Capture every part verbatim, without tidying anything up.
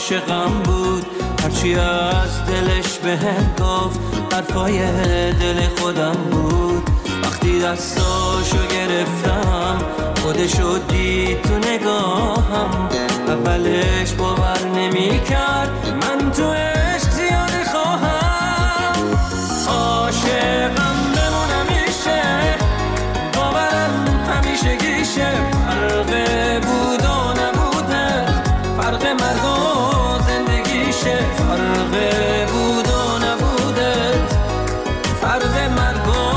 عاشقم بود، هرچی از دلش بهم گفت حرفای دل خودم بود. وقتی دستاشو گرفتم خودشو دید تو نگاهم، اولش باور نمی کرد من تو عشق زیاده خواهم. عاشقم بمونم میشه، باورم همیشه گیشه، فرق بود و نبوده، فرق مرگ و زندگیشه، فرق بود و نبوده، فرق مرگ و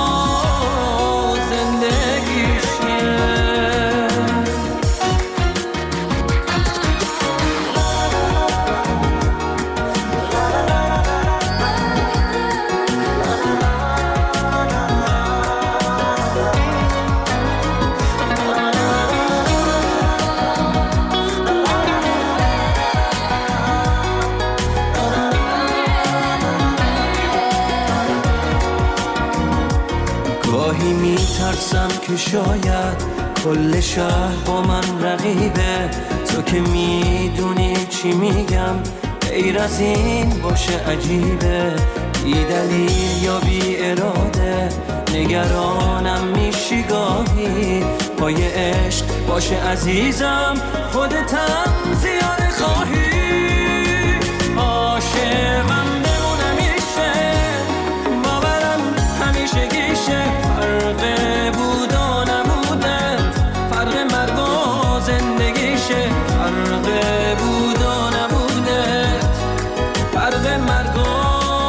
میترسم که شاید کل شهر با من رقیبه، تو که میدونی چی میگم غیر از این باشه عجیبه، بی دلیل یا بی اراده نگرانم میشی گاهی، پای عشق باشه عزیزم خودتم زیاده خواهی. عاشقم بمونم میشه، باورم همیشه گیشه، فرق بود و نبوده، فرق مرگ و زندگیشه، فرق بود و نبوده، فرق مرگ و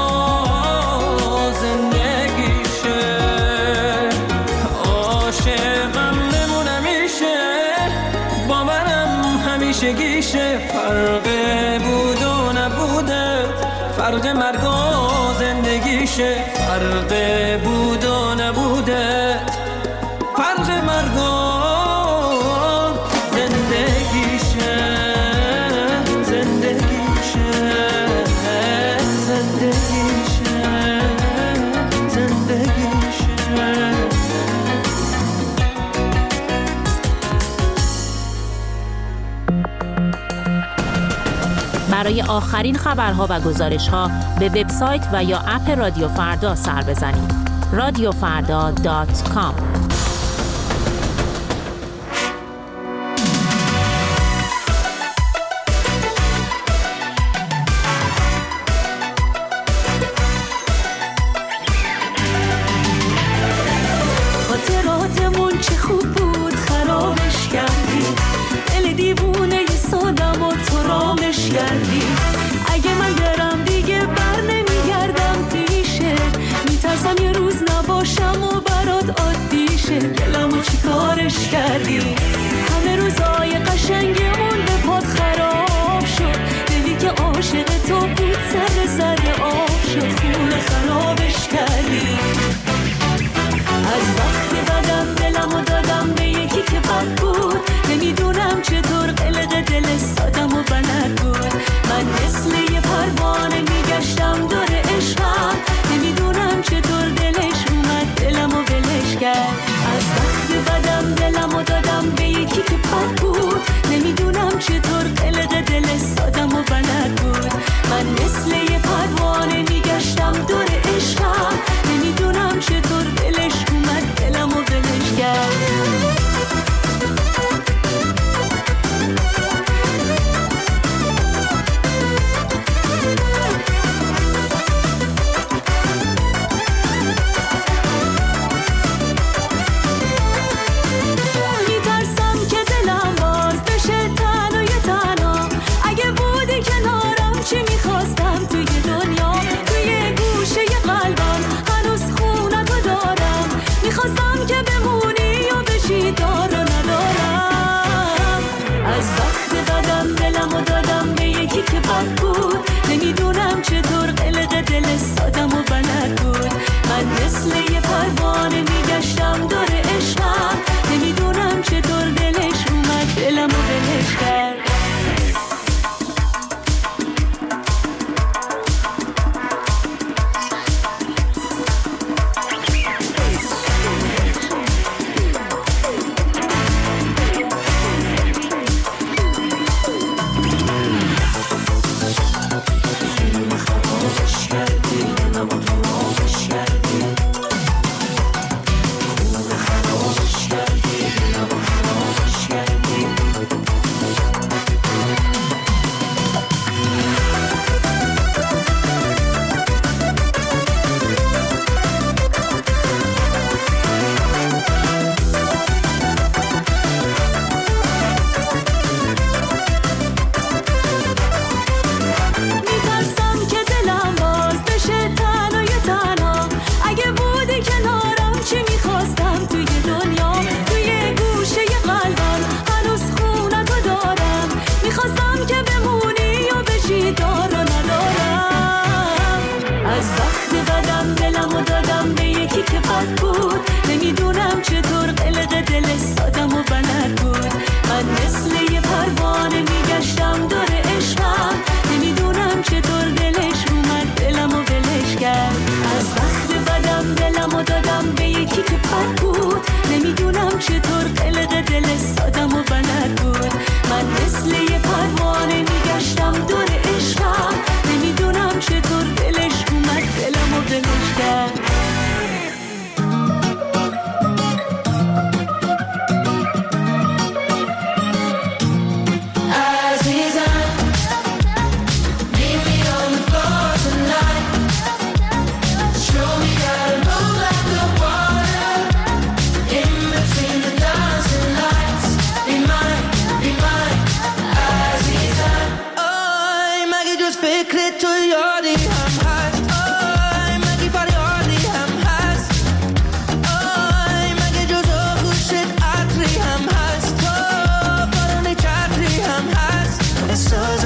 زندگیشه. عاشقم بمونم میشه، باورم همیشه گیشه، فرق بود و نبوده، فرق مرگ و زندگیشه، فرق بود و نبوده، فرق مرگ و زندگیشه، زندگیشه، زندگیشه، زندگیشه. برای آخرین خبرها و گزارش‌ها به وبسایت و یا اپ رادیو فردا سر بزنید. رادیو فردا دات کام. خاطراتمون چه خوب بود خرابش کردی، دل دیوونه سادم و تو رامش کردی. اگه من برم دیگه بر نمیگردم پیشه، میترسم یه روز نباشم و برات عادی شه. گلمو چی کارش کردی، همه روزای قشنگمون به پات خراب شد، دلی که عاشق تو بود سر زر آب شد، خونه خرابش کردی. از وقتی بدم دلمو دادم به یکی که بد بود، نمیدونم چطور قلق دل سادم و بلد بود. من مثل یه پروانه میگشتم دور عشقم، نمیدونم چطور دلش اومد دلمو بلش کرد. از وقتی بدم دلمو دادم به یکی که بد بود، نمیدونم چطور قلق دل سادم و بلد بود. من مثل یه پروانه میگشتم دور عشقم، نمیدونم چطور دلش اومد دلمو بلش کرد. که بد بود، نمیدونم چطور قلق دل سادم و بلد بود. من مثل یه پروانه میگشتم دور عشقم، نمیدونم چطور دلش اومد دلمو بلش کرد.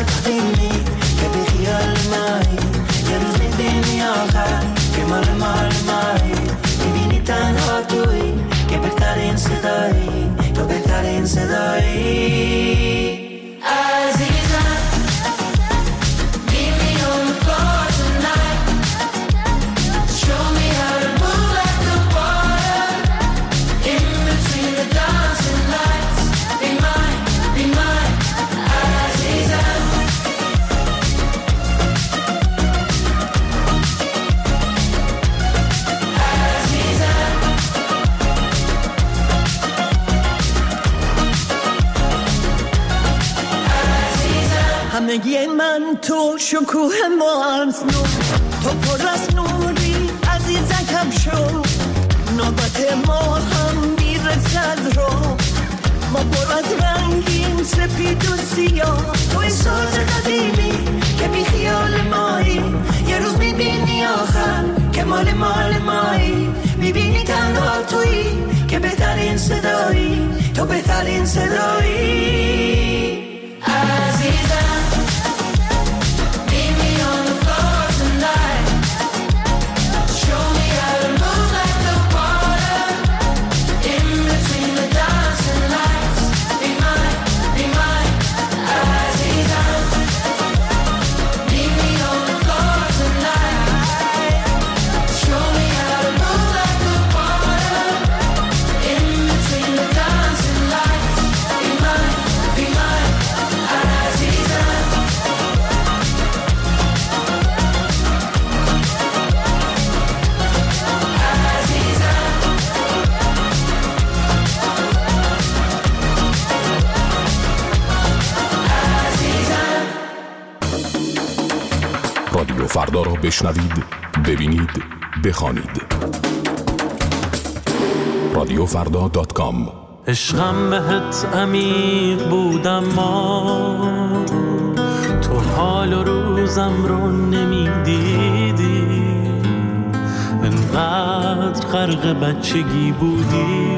قدیمی که بی خیال مایی، یه روز میبینی آخر که مال مال مایی، میبینی تنها توی که بهترین صدایی، تو بهترین صدایی. همگی من تو شکوه مارس نور، تو پر از نوری عزیزم کم شو، نوبت ما هم میرسد رو، ما پر از رنگین سپید و سیاه، توی ساز قدیمی که بی خیال مایی، یه روز میبینی آخر که مال مال مایی، میبینی تنها توی که بهترین صدایی، تو بهترین صدایی. عزیزم رادیو فردا را بشنوید، ببینید، بخوانید. رادیو فردا دات کام. عشقم بهت عمیق بودم، ما تو حال و روزم رو نمیدیدی، انقدر غرق بچگی بودی،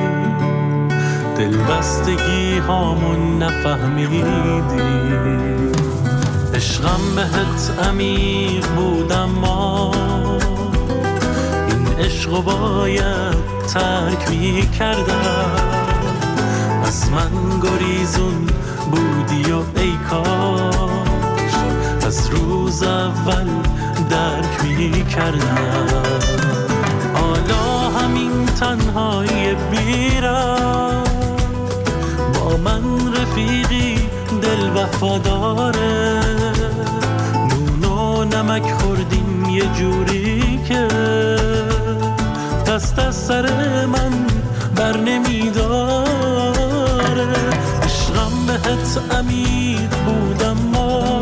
دلبستگی هامون نفهمیدی. عشقم بهت عمیق بودم، ما این عشقو باید ترک می کردم، از من گریزون بودی و ای کاش از روز اول درک می کردم. حالا همین تنهایی بیرم، با من رفیقی دل وفاداره، نون و نمک خوردیم یه جوری که دست از سر من بر نمیداره. عشقم بهت عمیق بودم، ما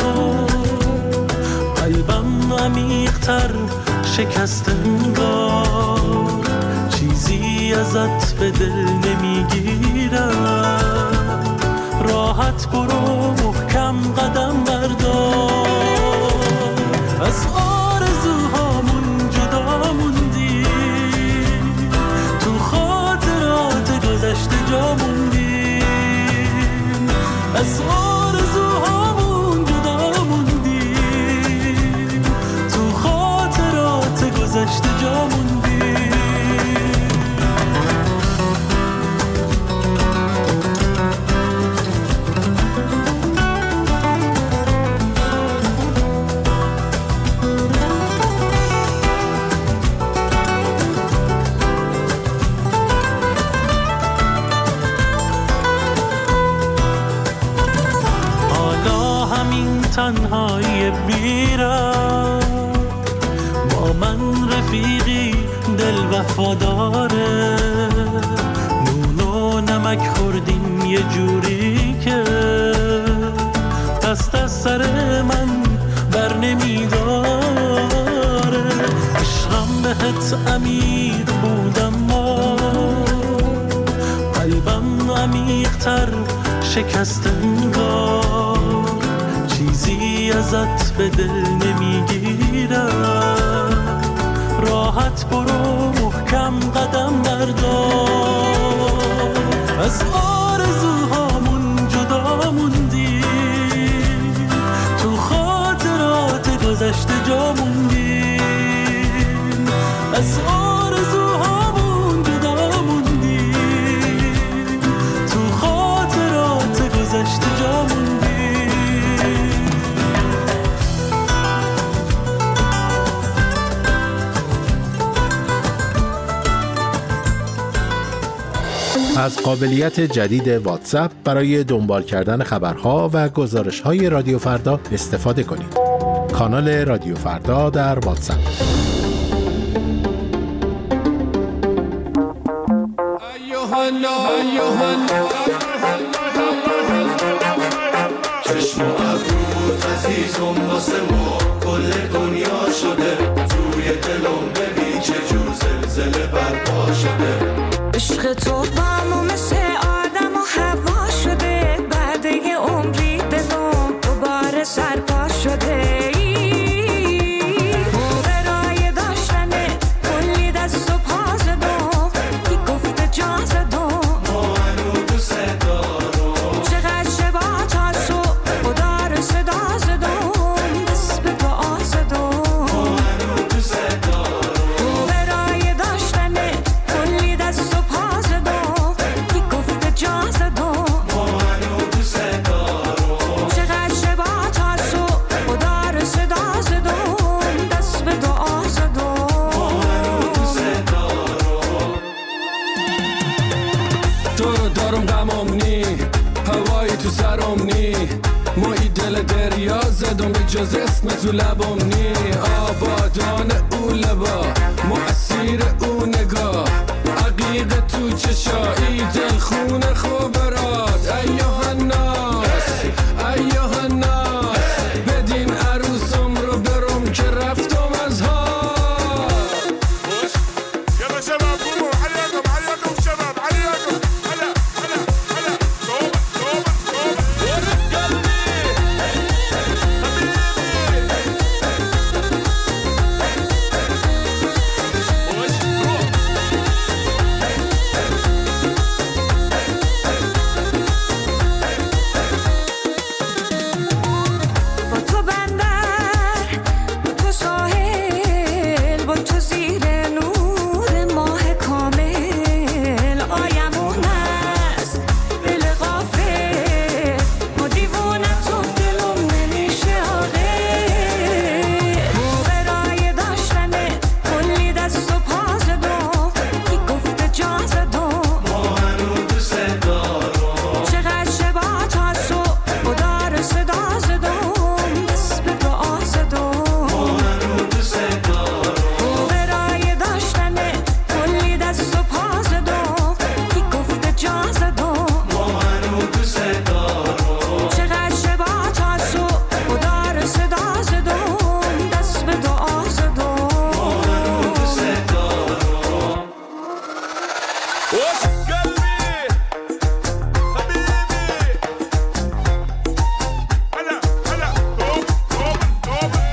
قلبم عمیق‌تر شکست انگار، چیزی ازت به دل نمیگیرم، راحت برو محکم قدم بردار، از آرزوهامون جدا موندی، تو خاطرات گذشته جا موندی، از آرزوهامون جدا موندی، تو خاطرات گذشته جا موندی. تنهایی بیرم، با من رفیقی دل وفاداره، نون و نمک خوردیم یه جوری که دست از سر من بر نمیداره. عشقم بهت عمیق بودم، ما قلبم عمیق‌تر شکست انگار، چیزی ازت به دل نمیگیرم، راحت برو محکم قدم بردار، از آرزوهامون جدا موندی، گذشته جا موندیم، از آرزوهامون جدا موندیم، تو خاطرات گذشته جا موندیم. از قابلیت جدید واتساپ برای دنبال کردن خبرها و گزارش‌های رادیو فردا استفاده کنید. کانال رادیو فردا در واتساپ. چشم و ابروت عزیزم واسه ما کل دنیا شده، توی دلم ببین چه جور زلزله برپا شده. عشق تو با ما مثل آدم و هوا شده، بعد یه عمری دلم دوباره سرپا شده. برای داشتنه کلی دست و پا زدم، کی گفته جا زدم، ما هنو دوست دارم. چقدر شبا تا صبح خدا رو صدا زدم، دست به دعا زدم، ما هنو دوست دارم. برای داشتنه کلی دست و پا زدم، کی گفته جا زدم، ما هنو دوست دارم. چقدر شبا تا صبح خدا رو صدا زدم، دست به دعا زدم، ما هنو دوست دارم. تو رو دارم غمم نی، هوایی تو سرم نی، مایی دل دریا زدم اجاز اسم تو لبم نی. آبادان او لبا مؤثیر او نگاه، عقیق تو چشایی دل خونه خوبرات. ایوه الناس ایوه الناس، بدین عروسم رو برم که رفتم از ها. يلا شباب قوموا عليكم عليكم شباب عليكم. هلا هلا هلا توبة توبة توبة ورد قلبي با تو بندر، با تو ساحل، با تو زیر نور ماه کامل. آیمون است دل غافل، ما دیوونه تو دلم نمیشه آقل. برای داشتنه کلی دست و پا زدم، کی گفته جا زدم، ما هنو دوست دارم. چقدر شبا تا صبح خدا رو صدا زدم، دست به دعا زدم، ما هنو دوست دارم. برای داشتنه کلی دست و پا زدم، کی گفته جا زدم، ما هنو دوست دارم. چقدر شبا تا صبح خدا رو صدا زدم، دست به دعا زدم، ما هنو دوست دارم. وش قلبي حبيبي. هلا هلا توبة توبة توبة.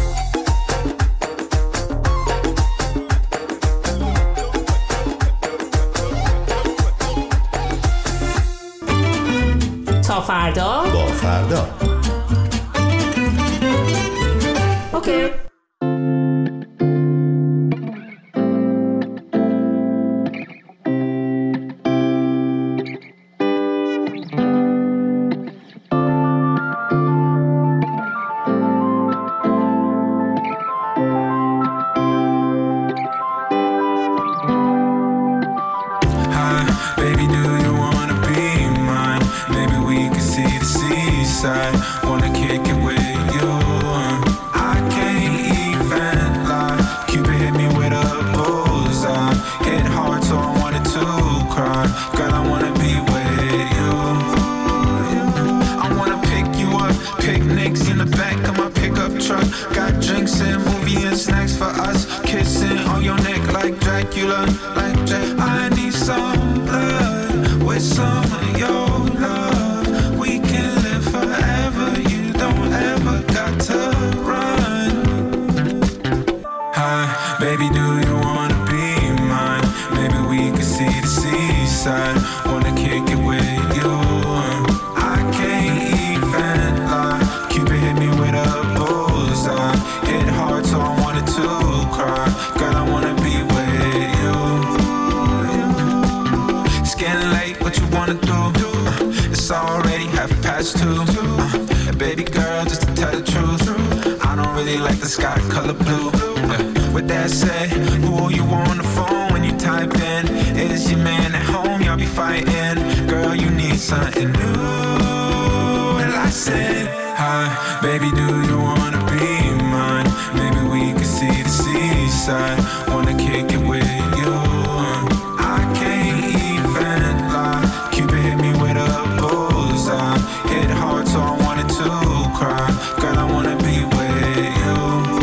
تا فردا. با فردا. اوکی. Hi, baby, do you wanna be mine? Maybe we could see the seaside. Wanna kick it with you? I can't even lie. Cupid hit me with a bullseye. Hit hard, so I wanted to cry. Girl, I wanna be with you. I wanna pick you up. Picnics in the back of my pickup truck. Got drinks and movie and snacks for us. Kissing on your neck like Dracula, like Jack. I need some blood with some of your love. We can live forever. You don't ever got to run. Hi, baby, do you wanna be mine? Maybe we could see the seaside. Wanna kick it with you? I can't even lie. Cupid hit me with a bullseye. Hit really like the sky color blue. Yeah. With that said, who you on the phone when you type in? Is your man at home? Y'all be fighting. Girl, you need something new. And I said, hi, baby, do you wanna be mine? Maybe we could see the seaside. Wanna kick it with you. I can't even lie. Cupid hit me with a bullseye. Hit hard, so I wanted to cry. Girl, I wanna be with you.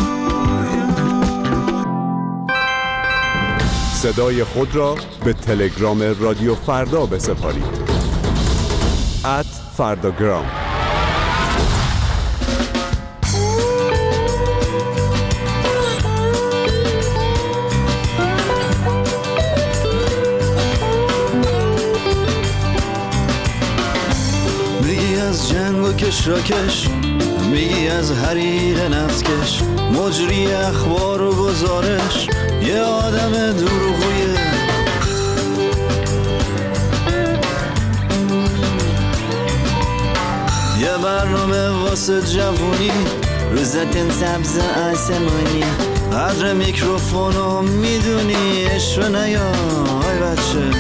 صدای خود را به تلگرام رادیو فردا بسپارید. ات فرداگرام. میگی از جنگ و کشراکش، میگی از حریق نفتکش، مجری اخبار و گزارش، یه آدم دروغویه. یه برنامه واسه جوونی رو زتن سبز آسمانی، قدر میکروفونو میدونی، عشق نیا های بچه.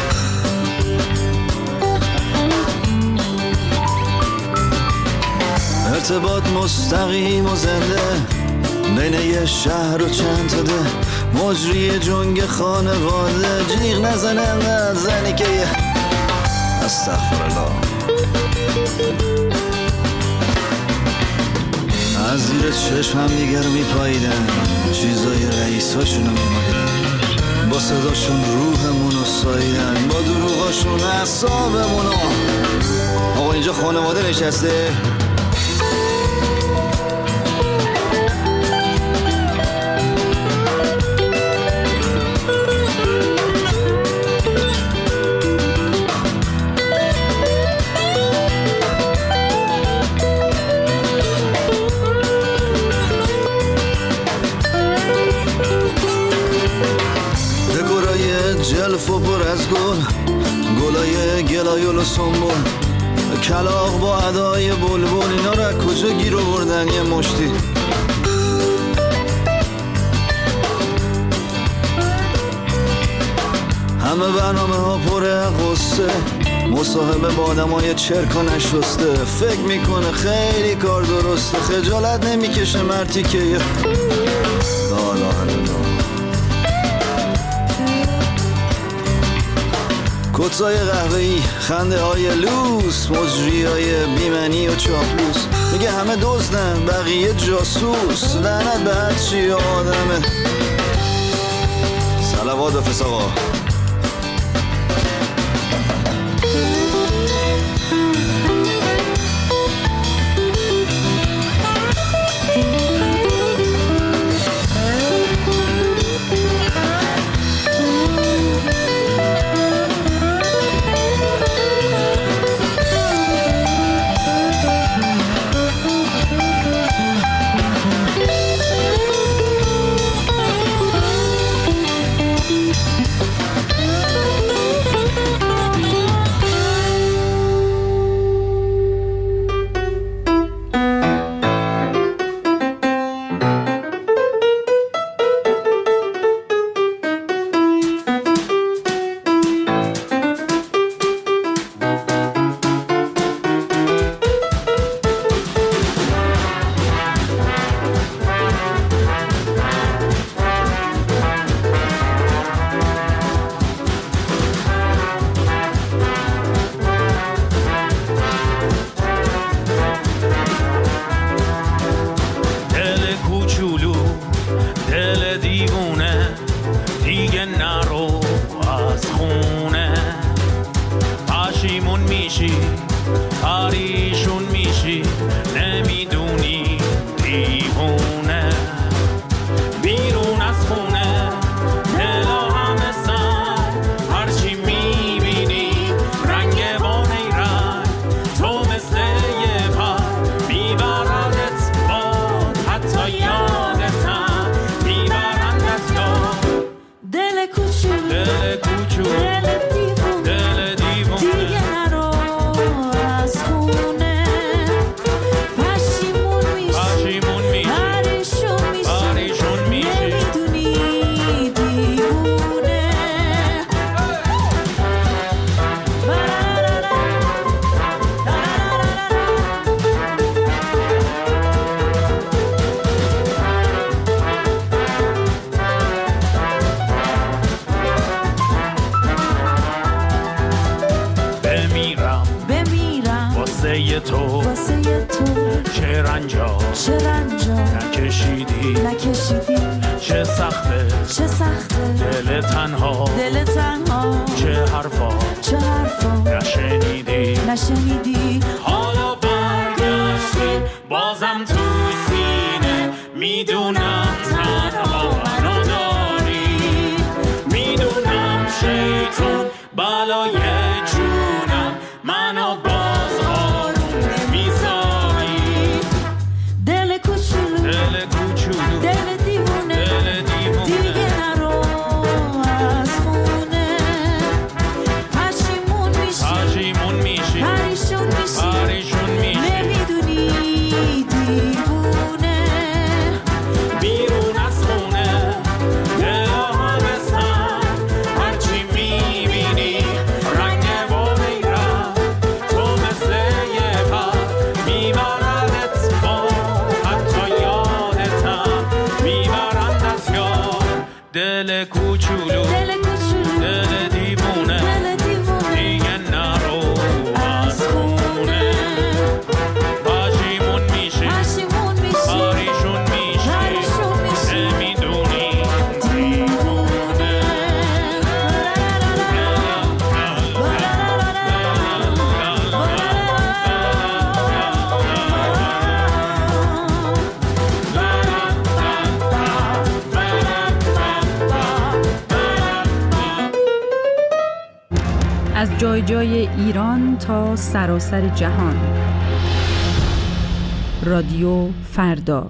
ارتباط مستقیم و زنده بین یه شهر و چند تا ده، مجری جنگ خانواده، جیغ نزنن زنی که یه استغفرالله از زیر چشم هم دیگر میپاییدن، چیزای رئیساشونو میماییدن، با صداشون روحمونو ساییدن، با دروغاشون اعصابمونو. آقا اینجا خانواده نشسته، جلف و پر از گل، گلای گلایول و سنبول، کلاغ با ادای بلبل، اینا رو از کجا گیر آوردن یه مشتی؟ همه برنامه ها پر قصه، مصاحبه با آدم های چرک و نشسته، فکر میکنه خیلی کار درسته، خجالت نمیکشه مرتی که یه لا لا لا کتای قهوه‌ای، خنده های لوس، مجری های بیمنی و چاپلوس، میگه همه دزدن بقیه جاسوس، لعنت به هر چی آدمه. صلوات و فساقا. رنجا چه رنجا نکشیدی نکشیدی چه سخته چه سخته دل تنها دل تنها چه حرفا چه حرفا نشنیدی نشنیدی حالا برگشتی بازم تو سینه میدونم تنها منو داری میدونم شیطون بلای جونم منو باز آروم نمیذاری دل کوچولو دل کوچولو دل دیوونه دل دیوونه دیگه نرو از خونه پشیمون میشی پشیمون میشی پریشون میشی پریشون میشی نمیدونی دیوونه بیرون از خونه دل آبستن هرچی میبینی رنگ و میرم تو مثل یه پر میبردت با حتی یادتم میبرندت یاد دل کوچولو دل کوچولو دل دیوونه دل دیوونه دیگه نرو از خونه پشیمون میشی پشیمون میشی پریشون میشی پریشون میشی نمیدونی دیوونه از جای جای ایران تا سراسر جهان. رادیو فردا.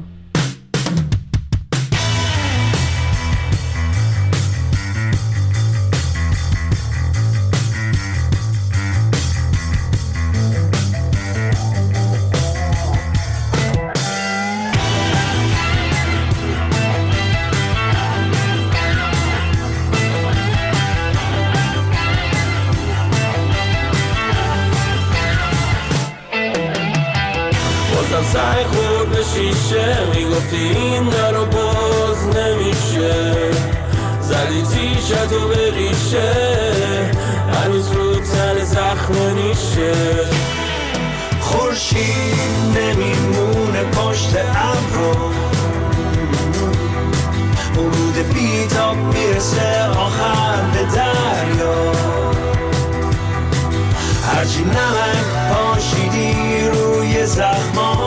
سعی خورد به شیشه میگفتی این درو باز نمیشه زدی تیشتو به ریشه هنوز رو تن زخم نیشه خورشید نمیمونه پشت ابرو ورود بیتاب میرسه آخر به دریا هرچی نمک پاشیدی روی زخما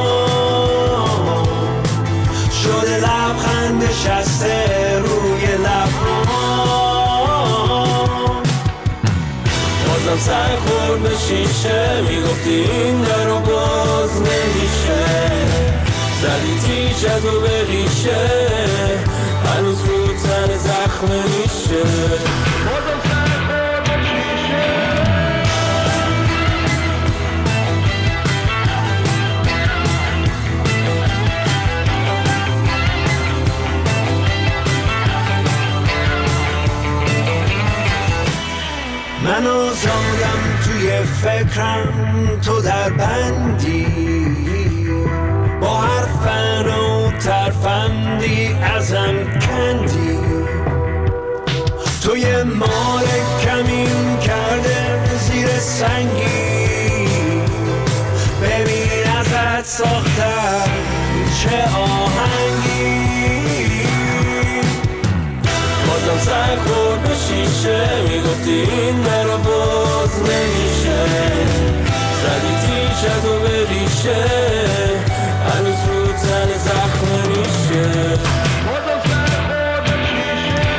شده لبخند نشسته روی لبها بازم سعی خورد به شیشه میگفتی این درو باز نمیشه زدی تیشتو به ریشه هنوز رو تن زخم نیشه بازم سعی خورد به شیشه منو زادم توی فکرم تو در بندی با هر فن و ترفندی ازم کندی توی مار کمین کرده زیر سنگی ببین ازت ساختم چه آهنگی بازم سعی خورد به شیشه میگفتی این درو باز نمیشه زدی تیشتو به ریشه هنوز رو تن زخم نیشه بازم سعی خورد به شیشه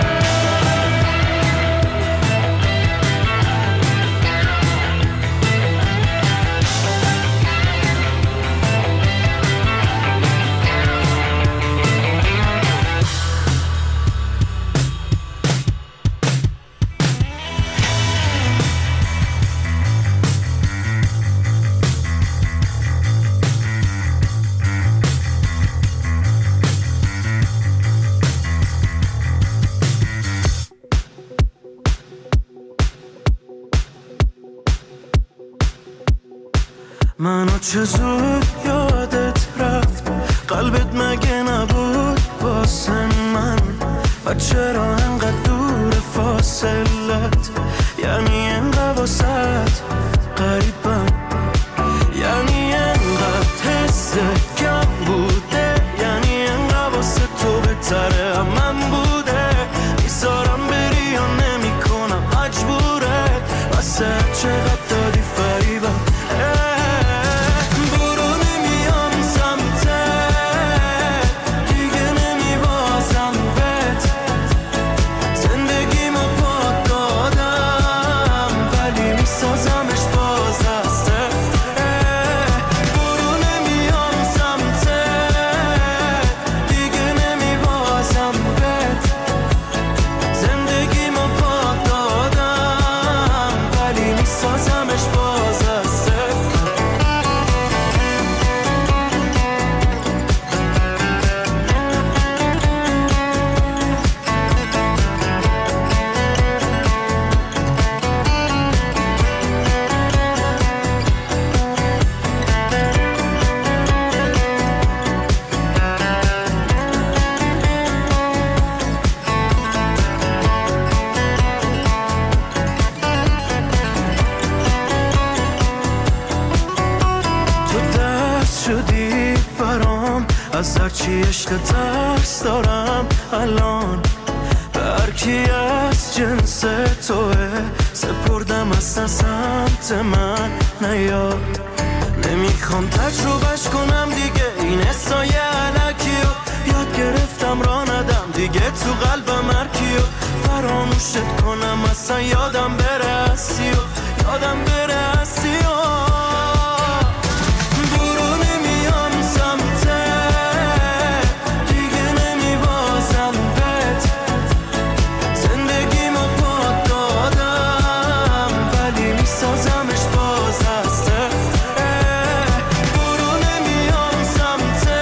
منو چه زود یادت رفت قلبت مگه نبود واسه من و چرا انقدر دور فاصلت یعنی انقدر واسط قریبم یعنی انقدر حست از هرچی عشق ترس دارم الان به هرکی از جنس توه سپردم اصلا سمت من نیاد نمیخوام تجربهش کنم دیگه این حسای علکیو یاد گرفتم را ندم دیگه تو قلبم هرکیو فراموشت کنم اصلا یادم بره هستی و یادم بره هستی و برو نمیام سمته دیگه نمیبازم بهت زندگیمو پاک دادم ولی میسازمش باز از برو نمیام سمته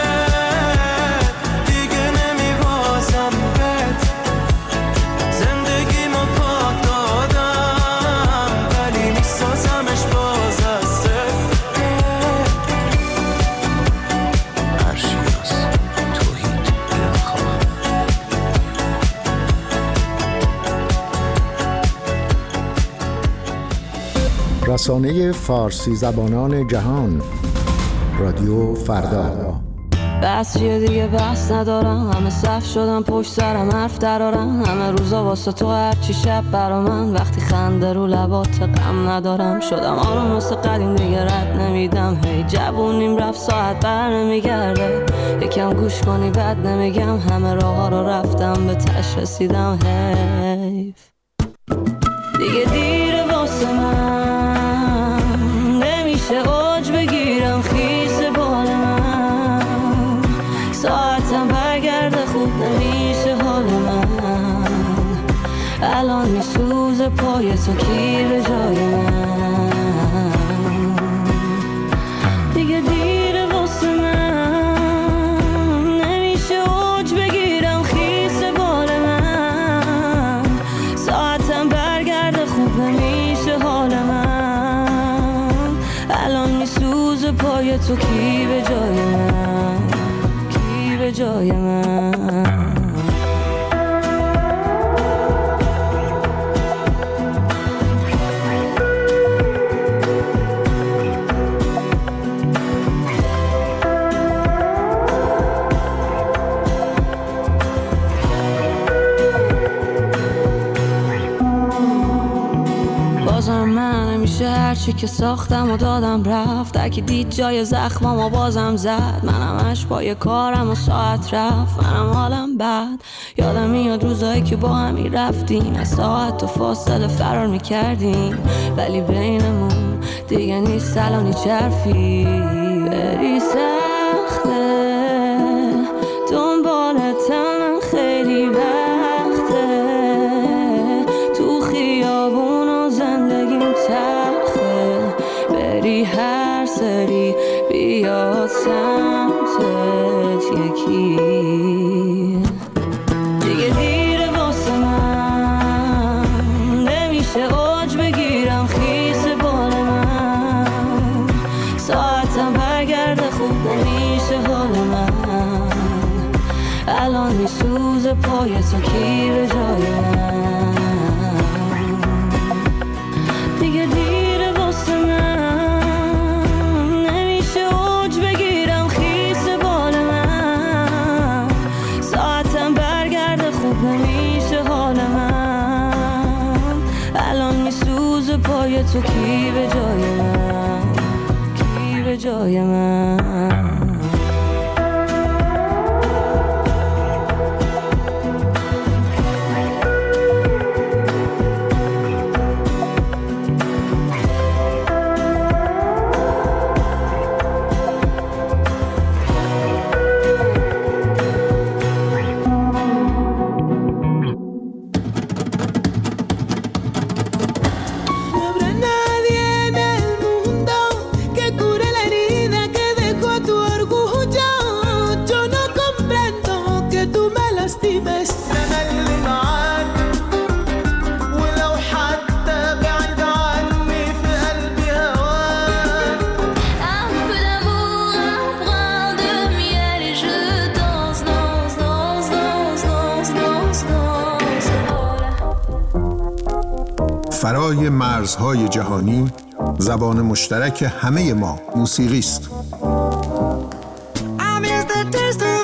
دیگه نمیبازم بهت زندگیمو پاک دادم ولی میسازمش باز از رسانه فارسی زبانان جهان رادیو فردا. بس چیه دیگه بس ندارم همه صف شدم پشت سرم حرف درارم همه روزا واسه تو هرچی شب برا من وقتی خنده رو لبات غم ندارم شدم آروم مثل قدیم دیگه رد نمیدم هی جوونیم رفت ساعت بر نمیگرده یکم گوش کنی بد نمیگم همه راه ها رو رفتم به تش رسیدم حیف دیگه دیره واسه من نمیشه اوج بگیرم خیس بال من ساعتم برگرده خوب نمیشه حال من الان میسوز پای تو کی به جای من دیگه دیره واسه من نمیشه اوج بگیرم خیس بال من ساعتم برگرده خوب نمیشه حال من الان میسوز پای تو کی به جای من کی به جای من هرچی که ساختم و دادم رفت اگه دید جای زخمم و بازم زد منم همش با یه کارم و ساعت رفت منم حالم بد یادم میاد روزایی که با همی رفتیم از ساعت و فاصله فرار میکردیم ولی بینمون دیگه نیست الان هیچ حرفی بری سخته دنبالتم خیلی وقته تو خیابون و زندگیم تلخه بری هر سری بیاد سمتت یکی دیگه دیره واسه من نمیشه اوج بگیرم خیس بال من ساعتم برگرده خوب نمیشه حال من الان میسوز پای تو کی به جای من دیگه دیره واسه من نمیشه اوج بگیرم خیس بال من ساعتم برگرده خوب نمیشه حال من الان میسوز پای تو کی به جای من کی به جای من فرای مرزهای جهانی زبان مشترک همه ما موسیقی است. I miss the taste of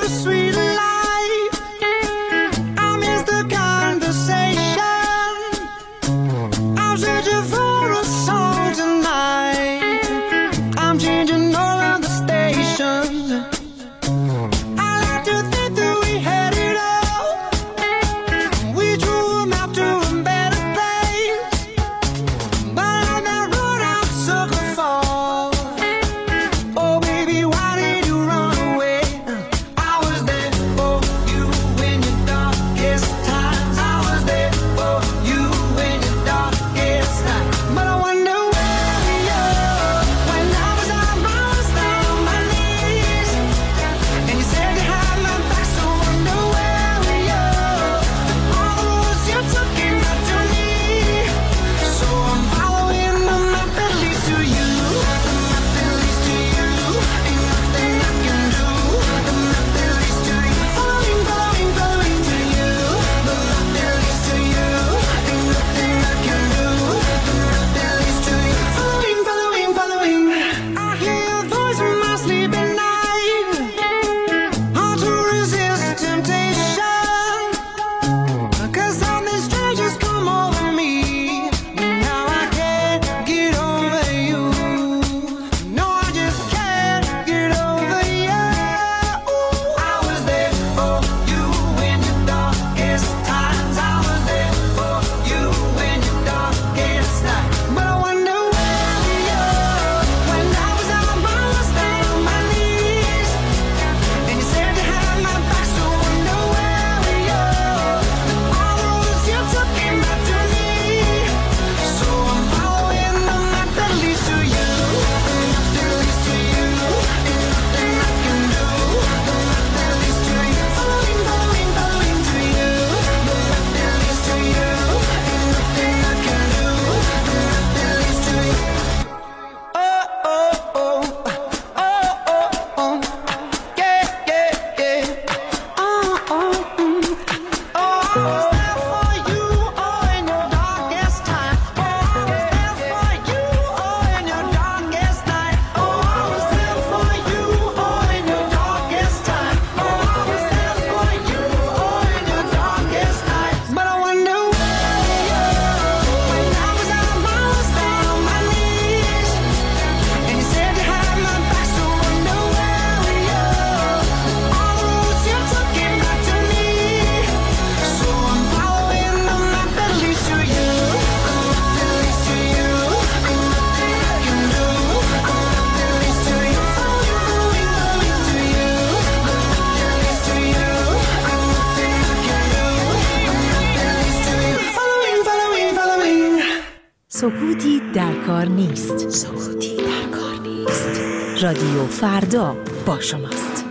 سکوتی در کار نیست. سکوتی در کار نیست. رادیو فردا با شماست.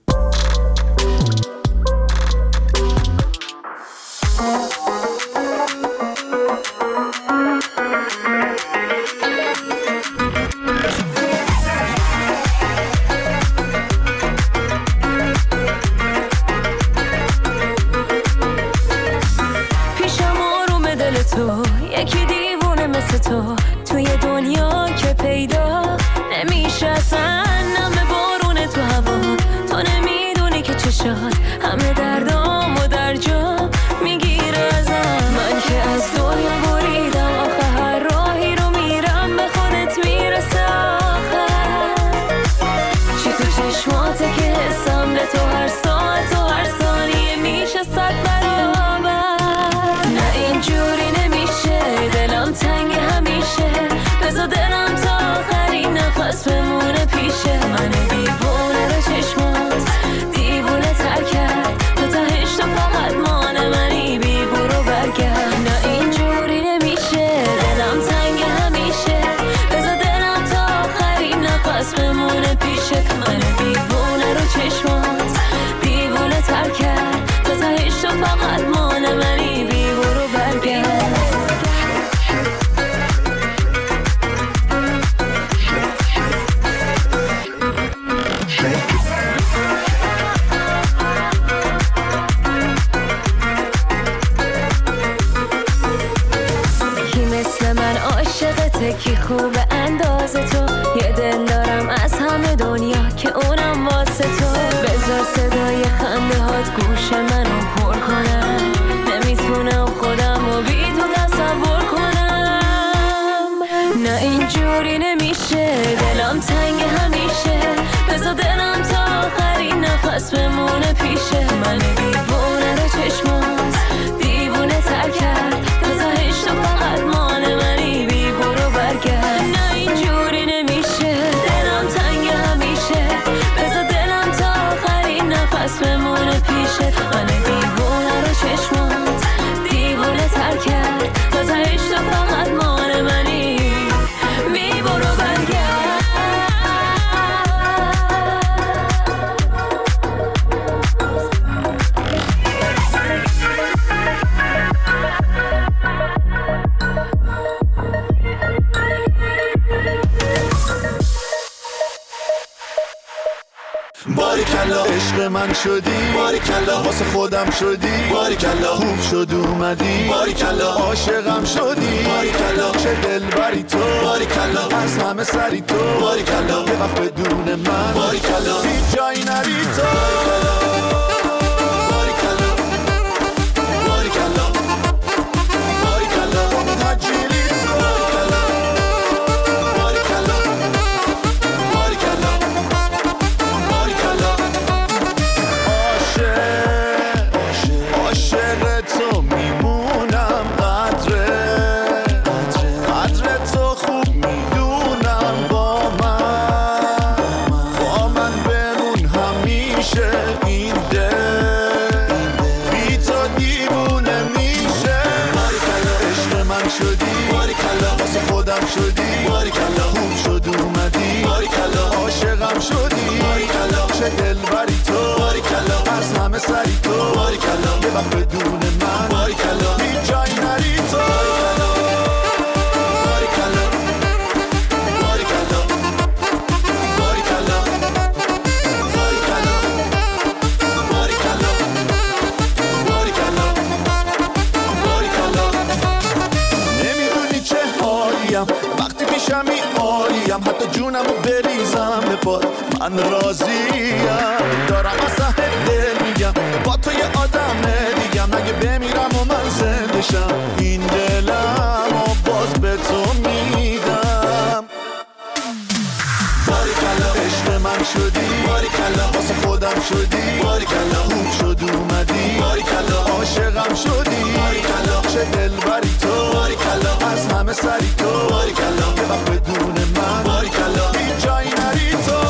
همه دردام و در جا میگیره ازم. من که از دنیا بریدم آخه هر راهی رو میرم به خودت میرسه آخر. چی تو چشماته که حسم به تو هر ساعت و هر ثانیه میشه صد برابر. نه اینجوری نمیشه دلم تنگ همیشه. بذار دلم تا آخرین نفس بمونه پیشه. من دیوونه رو چشمات دیوونه تر کرد. تو تهش تو فقط مان منی بی برو برگرد. نه اینجوری نمیشه دلم تنگ همیشه. بذار دلم تا آخرین نفس بمونه پیشه. من دیوونه رو چشمات دیوونه تر کرد. تو تهش تو فقط مان منی بی برو برگرد. کی خوب انداز تو. یه دل دارم از همه دنیا که اونم واسه تو. بذار صدای خنده هات گوش منو پر کنم. نمیتونم خودم و بی تو تصور کنم. نه اینجوری نمیشه دلم تنگ همیشه. بذار دلم تا آخرین نفس بمونه پیشه. من دیوونه رو چشمات دیوونه تر کرد. تو تهش تو فقط مان منی بی برو برگرد. نه اینجوری نمیشه دلم تنگ همیشه. بذار دلم تا آخرین نفس بمونه پیشه. من دیوونه رو چشمات دیوونه تر کرد. تو تهش تو فقط مان منی بی برو برگرد. باریکلا عشق من شدی. باریکلا واسه خودم شدی. باریکلا خوب شد اومدی. باریکلا عاشقم شدی. باریکلا چه دلبری تو. باریکلا از همه سری تو. باریکلا یه وقت بدون من. باریکلا هیچ جایی نری تو. باریکلا باریکلا باریکلا تجیلی تو. باریکلا باریکلا باریکلا عاشق تو میمونم. قدره قدر تو خوب میدونم. با من با من بمون همیشه. این دل بی تو دیوونه میشه. باریکلا عشق من شدی. باریکلا واسه خودم شدی. باریکلا خوب شد اومدی. باریکلا عاشقم شدی. باریکلا چه دلبری تو. باریکلا از همه سری تو. باریکلا یه وقت بدون من. باریکلا هیچ جایی نری تو. باریکلا باریکلا باریکلا باریکلا باریکلا باریکلا باریکلا. نمیدونی چه حالیم وقتی پیشمی عالیم. حتی جونمو بریزم به پات من راضیم. دارم از ته دل میگم با تو یه آدم دیگم. اگه بمیرم و من زنده شم این دلم و باز به تو میدم. باریکلا عشق من شدی. باریکلا واسه خودم شدی. باریکلا خوب شد اومدی. باریکلا عاشقم شدی. باریکلا چه دلبری تو. باریکلا از همه سری تو. باریکلا یه وقت بدون من. باریکلا هیچ جایی نری تو.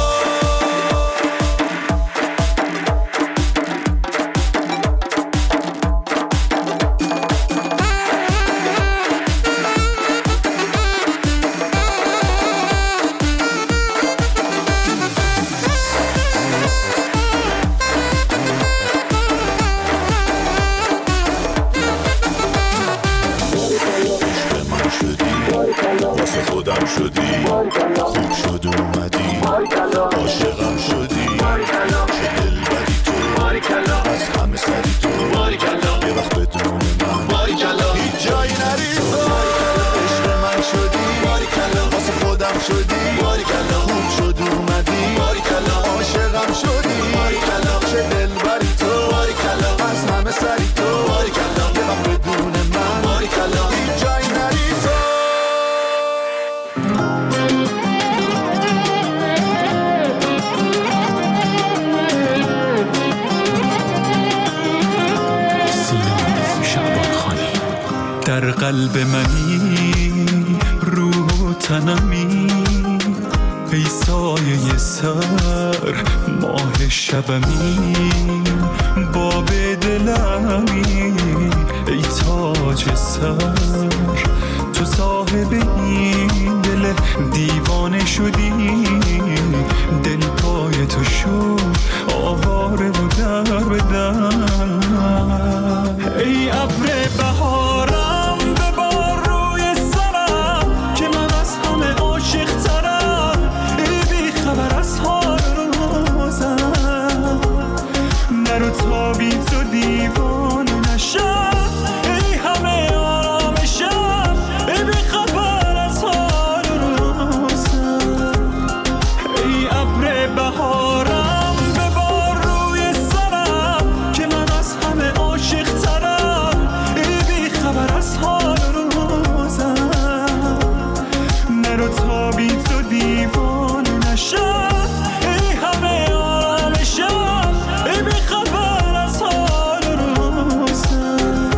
در قلب منی، روح و تنمی، ای سایه سر ماه شبمی، باب دلمی، ای تاج سر، تو صاحب این دل دیوانه شدی، دل پای تو شد آواره و در به در. ای ابر بهارم ببار روی سرم که من از همه عاشق ترم، ای بی خبر از حال روزم، نرو تا بی تو دیوانه نشم، ای همه آرامشم، ای بی خبر از حال روزم. ای ابر بهارم ببار روی سرم که من از همه عاشق ترم، ای بی خبر از حال روزم، نرو تا بی تو دیوانه نشم، ای همه آرامشم، ای بی خبر از حال روزم.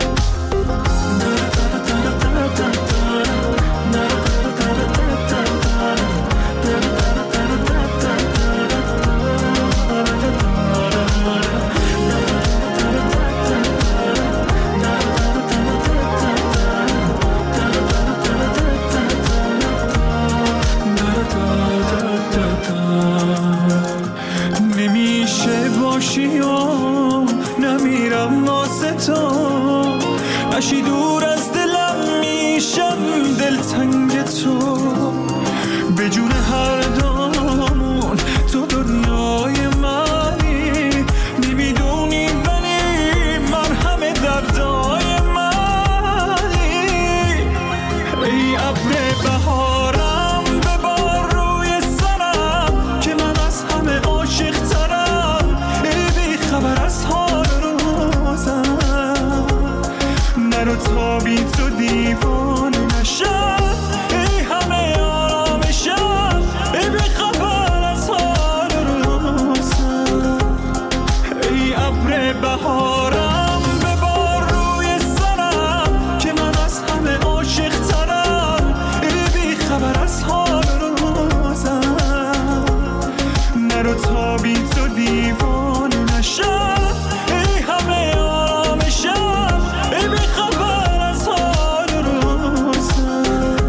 نمیشه باشی و نمیرم واسه تو، اشی دور از دلم میشم دلتنگ تو، به جون هر دامون تو دنیای منی، نمیدونی ولی من همه دردای منی. ای ابر بهارم ببار روی سرم که من از همه عاشق ترم، ای بی خبر از حال روزم، نرو تا بی تو دیوانه نشم، ای همه آرامشم، ای بی خبر از حال روزم. ای ابر بهارم ببار روی سرم که من از همه عاشق ترم، ای بی خبر از حال روزم، نرو تا بی تو دیوانه نشم، ای همه آرامشم، ای بی خبر از حال روزم.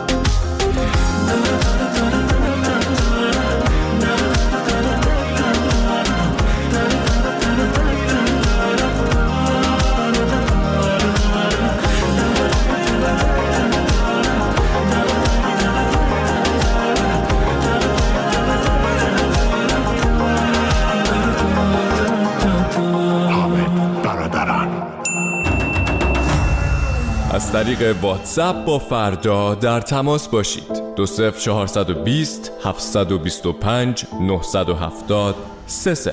از طریق واتساپ با فردا در تماس باشید. دو صفر چهارصد و بیست هفتصد و بیست و پنج نهصد و هفتاد سه صفر.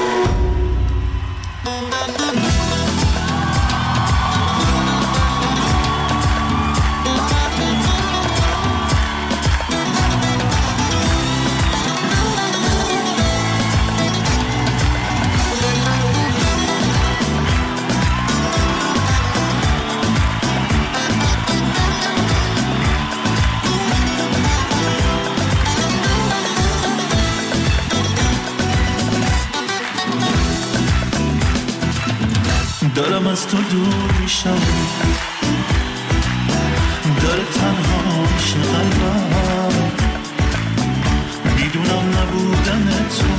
دارم از تو دور میشم، داره تنها میشه قلبم، میدونم نبودن تو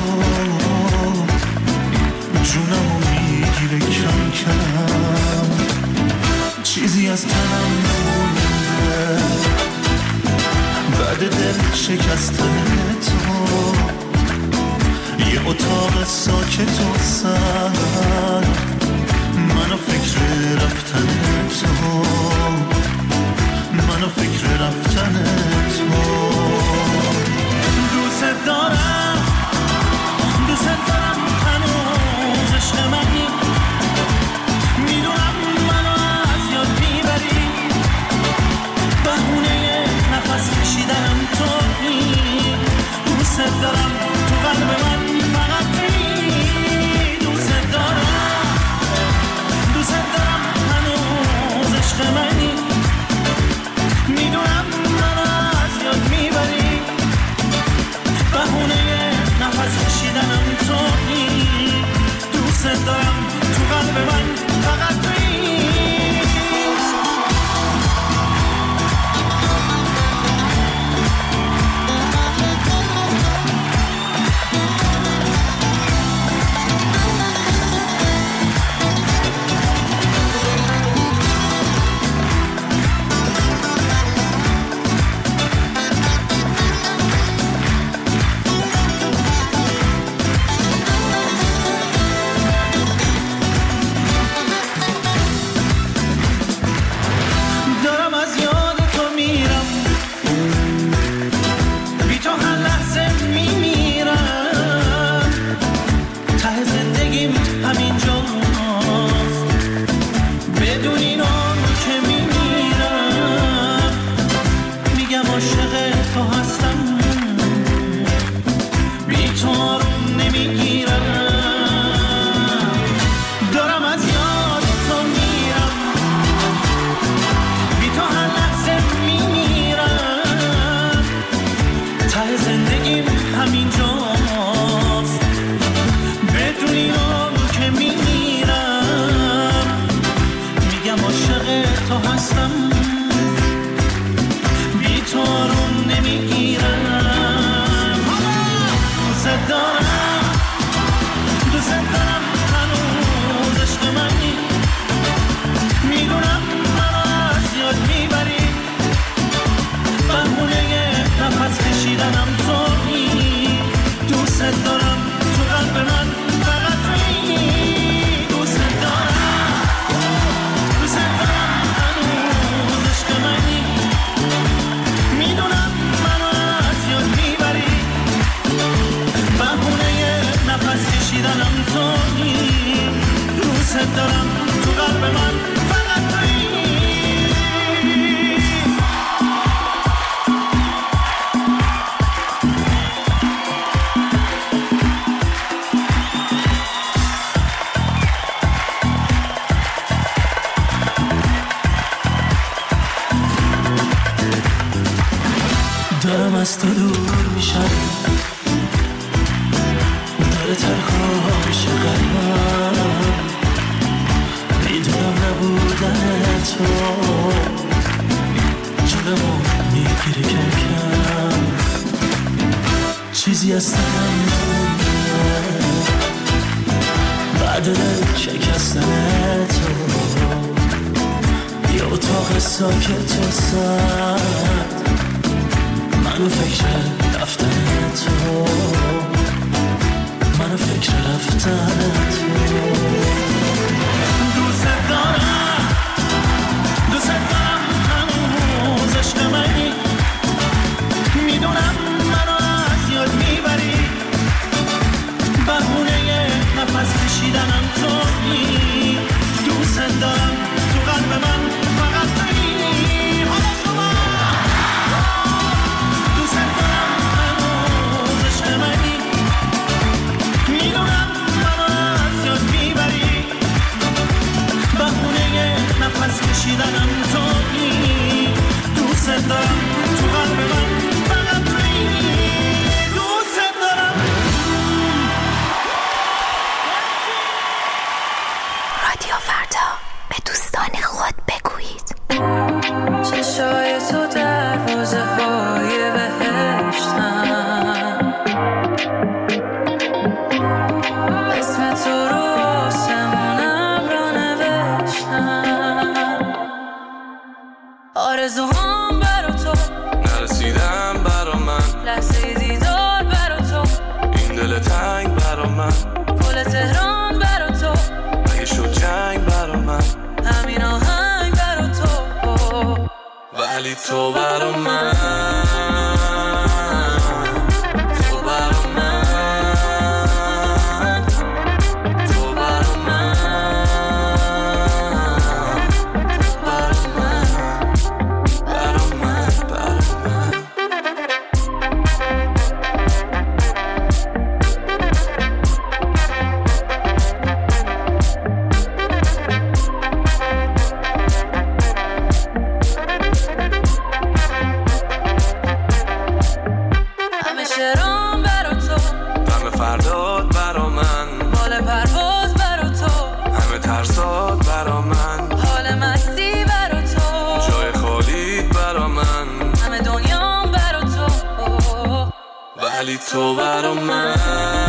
جونمو میگیره کم کم، چیزی از تنم نمونده بعد دل شکستن تو، یه اتاق ساکت و سرد، منو فکر رفتن تو، منو فکر رفتن تو. دوست دارم دوست دارم هنوز عشق منی، میدونم منو از یاد میبری، بهونه نفس کشیدنم تویی، دوست دارم تو قلب من فقط تویی، دوست دارم دوست دارم هنوز عشق منی. زندگیم همینجاست، بدون اینو که میمیرم میگم عاشق تو هستم، بی تو آروم نمیگیرم، دارم از یاد تو میرم، بی تو هر لحظه میمیرم، ته زندگیم همینجاست، بدون اینو که میمیرم میگم عاشق تو هستم، بی تو آروم نمیگیرم، دوست دارم دوست دارم هنوز عشق منی، میدونم منو از یاد میبری، بهونه نفس کشیدنم تویی، دوست دارم تو قلب من فقط تویی، دوست دارم دوست دارم هنوز عشق منی، میدونم منو از یاد میبری، بهونه نفس کشیدنم تویی، دوست دارم تو قلب من فقط تویی. دارم از تو دور میشم، داره تنها میشه قلبم، میدونم نبودن تو جلمو میگیره کم کم، چیزی از تنم نمونده بعد شکستن تو، یه اتاق ساکت و سرد، منو فکر رفتن تو، منو فکر رفتن تو، دوست دارم دوست دارم هنوز عشق منی، میدونم منو از یاد میبری، بهونه نفس کشیدنم تویی، دوست دارم تو قلب من فقط تویی، حالا شما دوست دارم هنوز عشق منی، میدونم منو از یاد میبری، بهونه نفس کشیدنم تویی، دوست دارم تو قلب من فقط تویی، دوست دارم. رادیو فردا، به دوستان خود بگویید. چشای تو دروازه های بهشتن، اسم تو رو آسمونم را نوشتن، آرزوهام برا تو نرسیدم برا من، لحظه دیدار برا تو، این دل تنگ برا من، پل تهران برا تو، اگه شد جنگ برا من، همین آهنگ برا تو، ولی تو برا من، تو برا من، تو برا من، برا من، برا من، برا من. همیشه رام برا تو، غم فرداد برا من، مال پرواز برا تو، همه ترسات برا من، حال مستی برا تو، جای خالیت برا من، همه دنیام برا تو، ولی تو برا من.